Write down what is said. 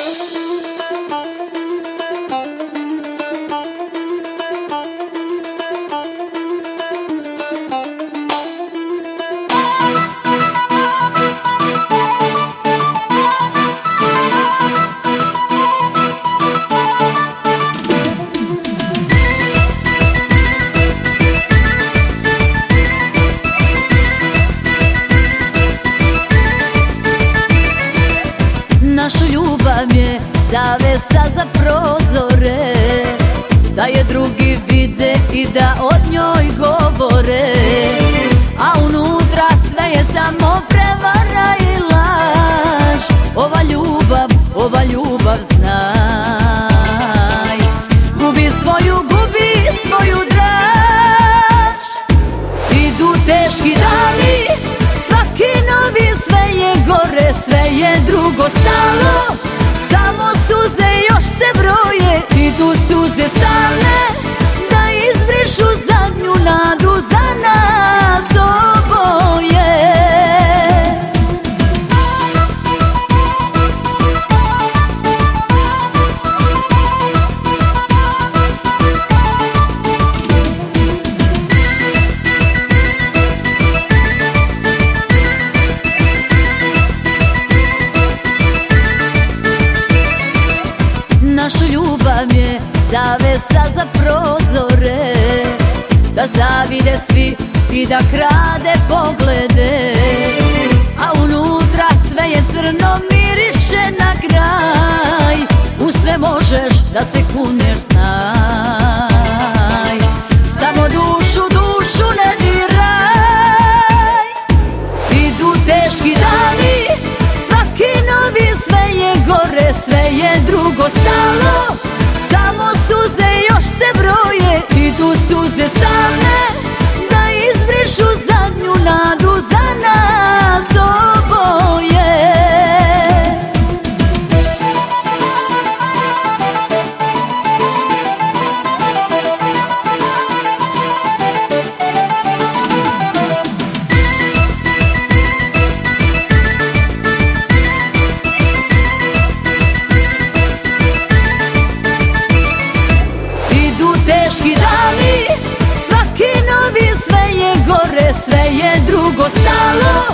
Naša ljubav je zavesa za prozore, da je drugi vide i da od njoj govore, a unutra sve je samo prevara i laž. Ova ljubav znaj, gubi svoju draž. Idu teški dani, svaki novi, sve je gore, sve je drugo stalo. Samo suze još se broje, idu suze same, da izbrišu zadnju nadu za nas oboje. Naša ljubav je zavesa za prozore, da zavide svi i da krade poglede, a unutra sve je crno, miriše na kraj. U sve možeš da se kuneš, znaj, samo dušu ne diraj. Idu teški dani, svaki novi, sve je gore, sve je drugo stalo. Samo suze još se broje, idu suze same, da izbrišu zadnju nadu za nas oboje. Teški dani, svaki novi, sve je gore, sve je drugo stalo.